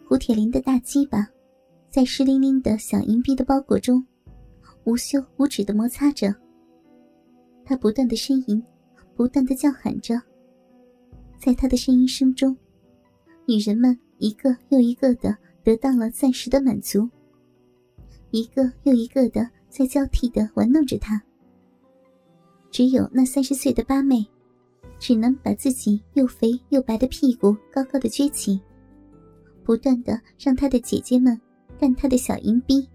胡铁林的大鸡巴在湿淋淋的小银币的包裹中无休无止地摩擦着，他不断地呻吟，不断地叫喊着。在他的呻吟声中，女人们一个又一个地得到了暂时的满足，一个又一个地在交替地玩弄着他。只有那30岁的八妹只能把自己又肥又白的屁股高高的撅起，不断地让她的姐姐们干她的小淫逼。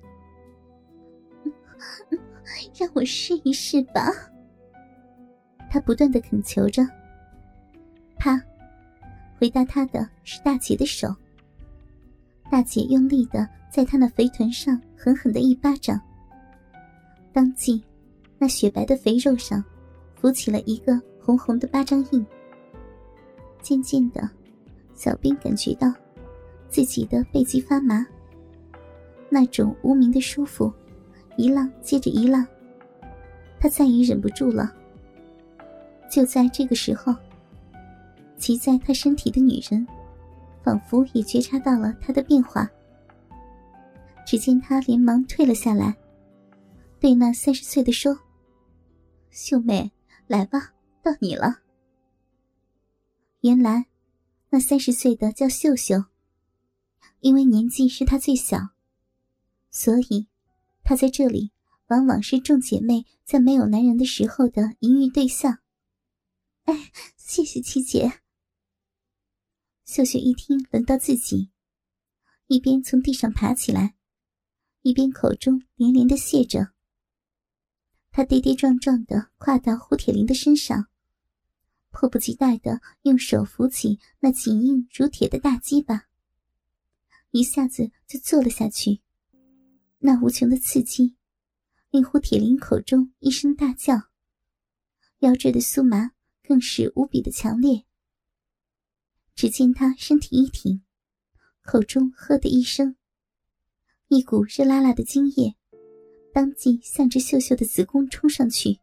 让我试一试吧，她不断地恳求着。啪，回答她的是大姐的手。大姐用力地在她那肥臀上狠狠的一巴掌，当即那雪白的肥肉上浮起了一个红红的巴掌印。渐渐的，小兵感觉到自己的背脊发麻，那种无名的舒服一浪接着一浪，他再也忍不住了。就在这个时候，骑在他身体的女人仿佛也觉察到了他的变化，只见他连忙退了下来，对那30岁的说：秀妹，来吧，到你了。原来那30岁的叫秀秀，因为年纪是她最小，所以她在这里往往是众姐妹在没有男人的时候的淫欲对象。哎，谢谢七姐。秀秀一听轮到自己，一边从地上爬起来，一边口中连连地谢着。她跌跌撞撞地跨到胡铁林的身上，迫不及待地用手扶起那紧硬如铁的大鸡巴，一下子就坐了下去。那无穷的刺激令胡铁林口中一声大叫，腰椎的酥麻更是无比的强烈。只见他身体一挺，口中喝的一声，一股热辣辣的精液当即向着秀秀的子宫冲上去。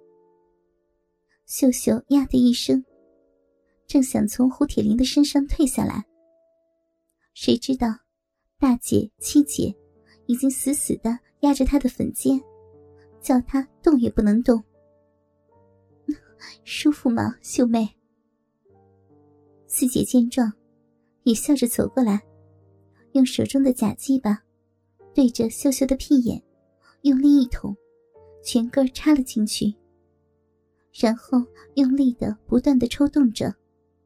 秀秀呀的一声，正想从胡铁林的身上退下来，谁知道大姐七姐已经死死地压着她的粉尖，叫她动也不能动。舒服吗，秀妹？四姐见状也笑着走过来，用手中的假鸡巴对着秀秀的屁眼用力一捅，全根插了进去，然后用力的不断的抽动着。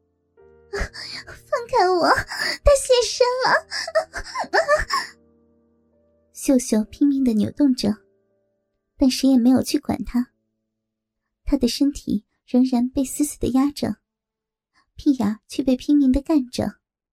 放开我，他现身了！秀秀拼命的扭动着，但谁也没有去管他。他的身体仍然被死死的压着，屁眼却被拼命的干着。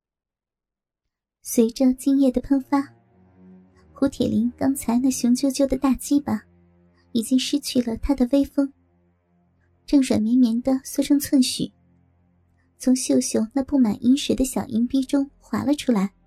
随着精液的喷发，胡铁林刚才那雄赳赳的大鸡巴已经失去了他的威风，正软绵绵地缩成寸许，从秀秀那布满银水的小银逼中滑了出来。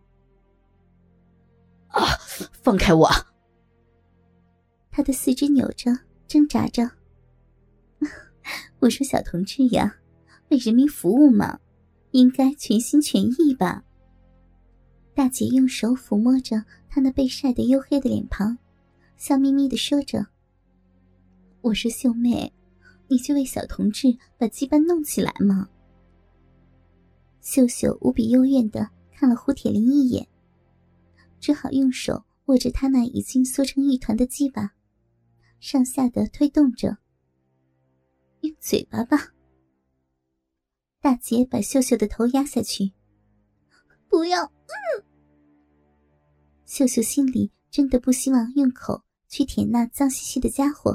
啊！放开我！ 他的四肢扭着挣扎着。我说小同志呀，为人民服务嘛，应该全心全意吧。大姐用手抚摸着他那被晒得黝黑的脸庞，笑眯眯地说着。我说秀妹，你就为小同志把鸡巴弄起来嘛。秀秀无比幽怨地看了胡铁林一眼，只好用手握着他那已经缩成一团的鸡巴，上下地推动着。用嘴巴吧。大姐把秀秀的头压下去。不要！秀秀心里真的不希望用口去舔那脏兮兮的家伙。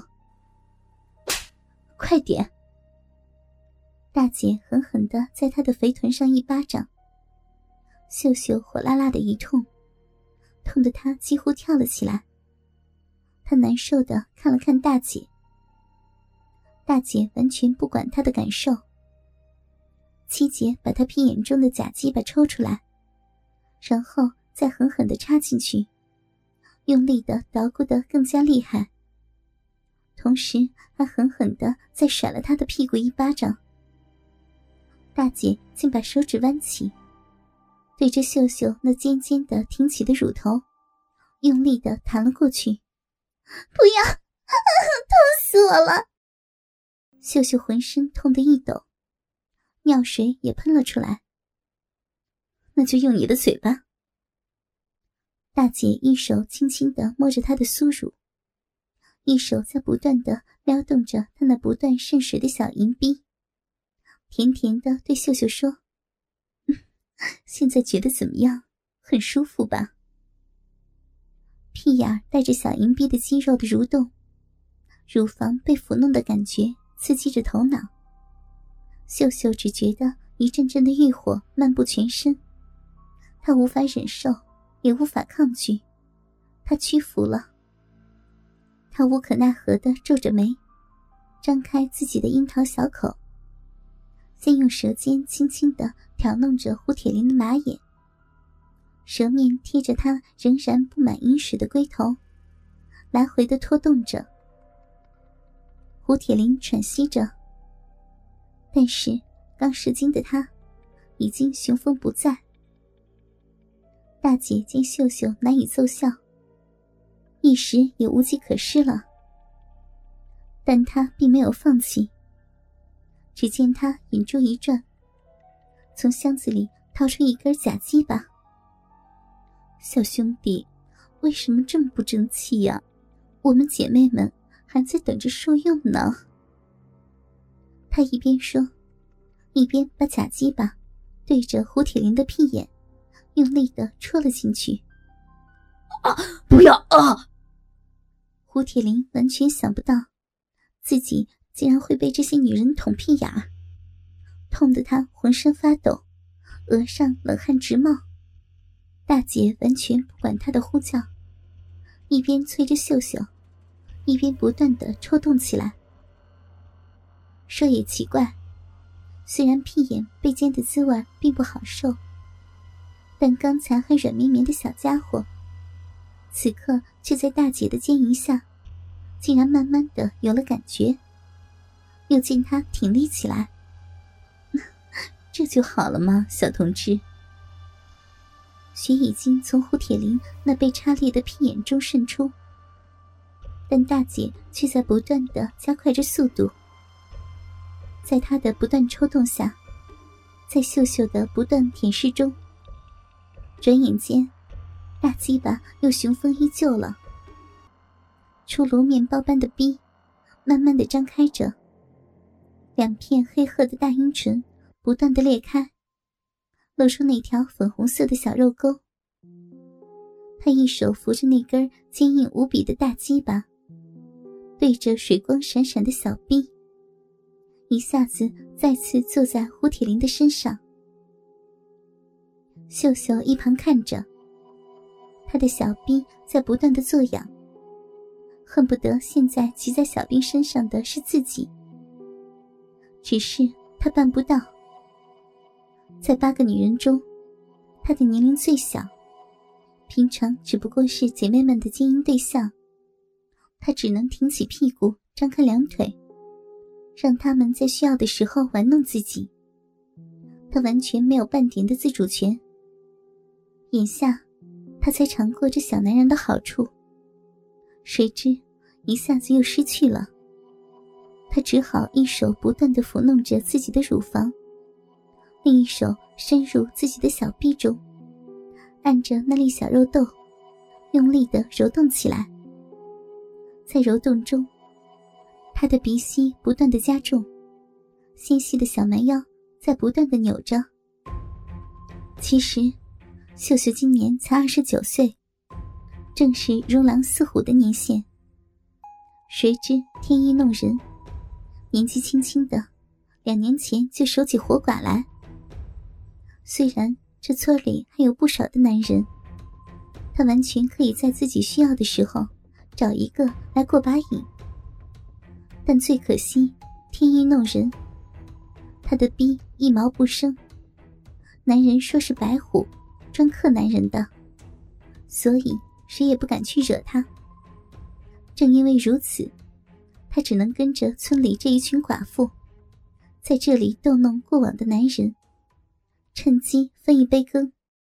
快点！大姐狠狠地在她的肥臀上一巴掌。秀秀火辣辣的一痛，痛得她几乎跳了起来。她难受地看了看大姐。大姐完全不管她的感受。七姐把她屁眼中的假鸡巴抽出来，然后再狠狠地插进去，用力地捣鼓得更加厉害，同时还狠狠地再甩了她的屁股一巴掌。大姐竟把手指弯起， 对着秀秀那尖尖的挺起的乳头用力地弹了过去。不要，痛死我了！秀秀浑身痛得一抖，尿水也喷了出来。那就用你的嘴巴。大姐一手轻轻地摸着她的酥乳，一手在不断地撩动着她那不断渗水的小银逼，甜甜地对秀秀说：现在觉得怎么样？很舒服吧？屁眼带着小银逼的肌肉的蠕动，乳房被抚弄的感觉刺激着头脑。秀秀只觉得一阵阵的欲火漫布全身，她无法忍受，也无法抗拒，她屈服了。她无可奈何地皱着眉，张开自己的樱桃小口，先用舌尖轻轻地挑弄着胡铁林的马眼，舌面贴着他仍然布满饮水的龟头，来回地拖动着。胡铁林喘息着，但是刚射精的他已经雄风不再。大姐见秀秀难以奏效，一时也无计可施了，但她并没有放弃。只见她眼珠一转，从箱子里掏出一根假鸡巴。小兄弟，为什么这么不争气呀？我们姐妹们还在等着受用呢。她一边说，一边把假鸡巴对着胡铁林的屁眼用力地戳了进去。 啊！不要啊！ 胡铁林完全想不到自己竟然会被这些女人捅屁眼，痛得他浑身发抖，额上冷汗直冒。大姐完全不管他的呼叫，一边催着秀秀，一边不断地抽动起来。说也奇怪，虽然屁眼被奸的滋味并不好受，但刚才还软绵绵的小家伙，此刻却在大姐的奸淫下竟然慢慢地有了感觉。又见他挺立起来，这就好了吗，小同志？血已经从胡铁林那被插裂的屁眼中渗出，但大姐却在不断地加快着速度。在她的不断抽动下，在秀秀的不断舔舐中，转眼间大鸡巴又雄风依旧了。出炉面包般的逼慢慢地张开着，两片黑褐的大阴唇不断地裂开，露出那条粉红色的小肉沟。他一手扶着那根坚硬无比的大鸡巴，对着水光闪闪的小臂，一下子再次坐在胡铁林的身上。秀秀一旁看着，他的小臂在不断的作痒，恨不得现在骑在小兵身上的是自己。只是他办不到。在8个女人中，她的年龄最小，平常只不过是姐妹们的奸淫对象，她只能挺起屁股，张开两腿，让她们在需要的时候玩弄自己。她完全没有半点的自主权。眼下她才尝过这小男人的好处，谁知一下子又失去了。她只好一手不断地抚弄着自己的乳房，另一手伸入自己的小臂中，按着那粒小肉豆用力地揉动起来。在揉动中，她的鼻息不断地加重，纤细的小蛮腰在不断地扭着。其实秀秀今年才29岁，正是如狼似虎的年限。谁知天意弄人，年纪轻轻的2年前就守起活寡来。虽然这村里还有不少的男人，他完全可以在自己需要的时候找一个来过把瘾，但最可惜天意弄人，他的逼一毛不生。男人说是白虎，专克男人的，所以谁也不敢去惹他。正因为如此，他只能跟着村里这一群寡妇，在这里逗弄过往的男人，趁机分一杯羹。